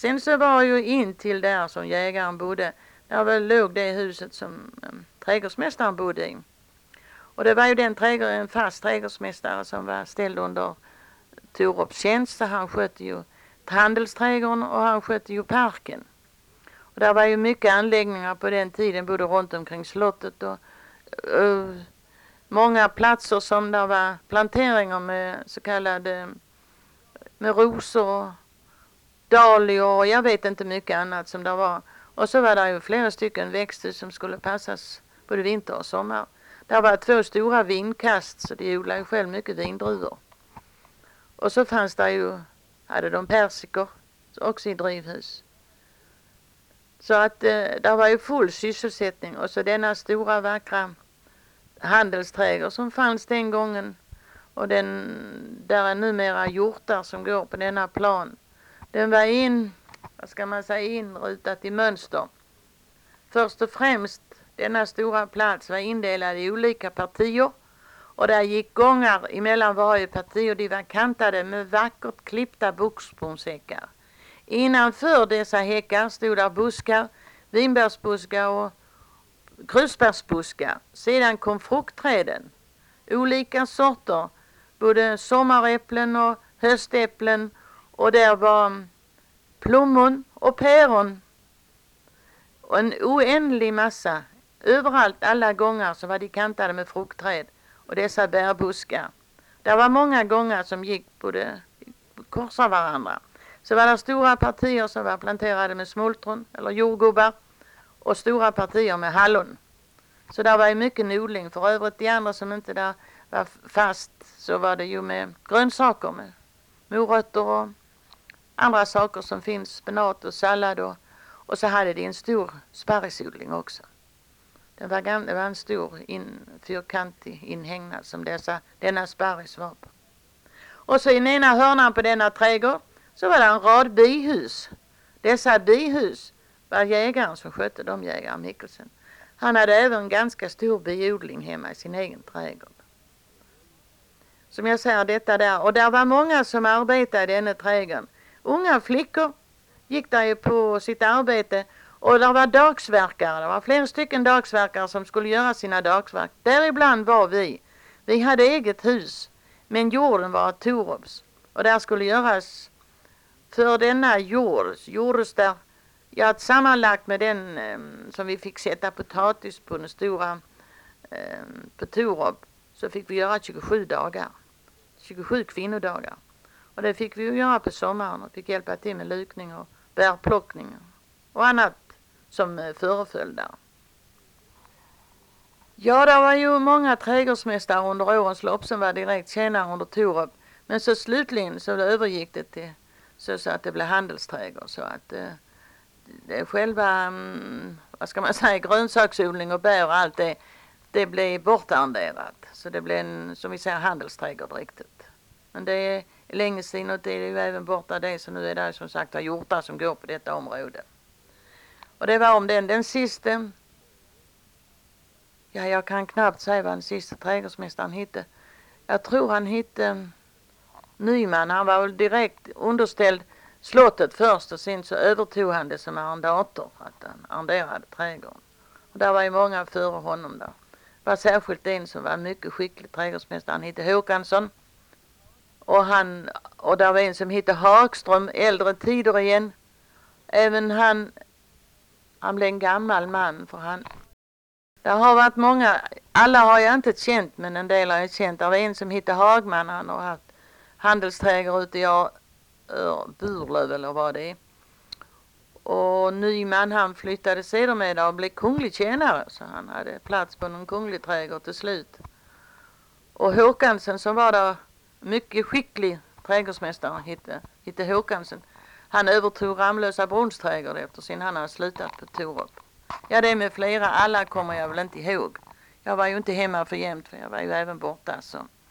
Sen så var ju in till där som jägaren bodde, där väl låg det huset som trädgårdsmästaren bodde i. Och det var ju en fast trädgårdsmästare som var ställd under Torups tjänst, så han skötte ju handelsträdgården och han skötte ju parken. Och där var ju mycket anläggningar på den tiden, både runt omkring slottet och många platser som där var planteringar med så kallade med rosor och dahlior och jag vet inte mycket annat som där var. Och så var det ju flera stycken växthus som skulle passas både vinter och sommar. Där var 2 stora vinkast, så de odlade ju själv mycket vindruvor. Och så fanns det ju, hade de persikor också i drivhus. Så att där var ju full sysselsättning. Och så denna stora vackra handelsträdgård som fanns den gången. Och där är numera hjortar som går på denna plan. Den var inrutat i mönster. Först och främst denna stora plats var indelad i olika partier. Och där gick gångar emellan varje parti och de var kantade med vackert klippta buxbomshäckar. Innanför dessa häckar stod där buskar, vinbärsbuskar och krusbärsbuskar. Sedan kom fruktträden, olika sorter, både sommaräpplen och höstäpplen, och där var plommon och päron och en oändlig massa. Överallt, alla gångar, så var de kantade med fruktträd och dessa bärbuskar. Det var många gångar som gick både korsar varandra. Så var det stora partier som var planterade med smultron eller jordgubbar och stora partier med hallon. Så där var ju mycket odling. För övrigt de andra som inte där var fast, så var det ju med grönsaker, med morötter och andra saker som finns, spenat och sallad, och så hade de en stor sparrisodling också. Det var en stor fyrkantig inhägnad som denna sparris var på. Och så i den ena hörnan på denna trädgård så var det en rad bihus. Dessa bihus var jägaren som skötte dem, jägaren Mikkelsen. Han hade även en ganska stor biodling hemma i sin egen trädgård. Som jag säger, detta där. Och där var många som arbetade i denna trädgården. Unga flickor gick där ju på sitt arbete. Och där var dagsverkare. Det var flera stycken dagsverkare som skulle göra sina dagsverk. Däribland var vi. Vi hade eget hus. Men jorden var Torups. Och där skulle göras för denna gjordes där, sammanlagt med den som vi fick sätta potatis på den stora på Torup, så fick vi göra 27 dagar. 27 kvinnodagar. Och det fick vi ju göra på sommaren och fick hjälpa till med lukning och bärplockning och annat som föreföll där. Ja, det var ju många trädgårdsmästare under årens lopp som var direkt tjänare under Torup. Men så slutligen så övergick det till så att det blev handelsträdgård, så att det själva, grönsaksodling och bär och allt det blev bortarrenderat. Så det blev en, som vi säger, handelsträdgård riktigt. Men det är länge sedan och det är ju även borta det, så nu är det som sagt hjortar som går på detta område. Och det var om den sista, jag kan knappt säga vad den sista trädgårdsmästaren hette. Jag tror han hette Nyman. Han var väl direkt underställd slottet först och sen så övertog han det som arrendator, att han arrenderade trädgården. Och där var ju många före honom där. Det var särskilt en som var mycket skicklig trädgårdsmästare. Han hette Håkansson. Och där var en som hette Hagström, äldre tider igen. Även han blev en gammal man, för han. Där har varit många, alla har jag inte känt, men en del har jag känt. Det var en som hette Hagman, han har haft handelsträdgård ute i Burlöv eller vad det är. Och Nyman, han flyttade sedermera och blev kunglig tjänare, så han hade plats på någon kunglig trädgård till slut. Och Håkansen som var där, mycket skicklig trädgårdsmästare, hette Håkansen. Han övertog Ramlösa Brunsträdgård eftersom han hade slutat på Torup. Ja, det med flera, alla kommer jag väl inte ihåg. Jag var ju inte hemma för jämt, för jag var ju även borta så.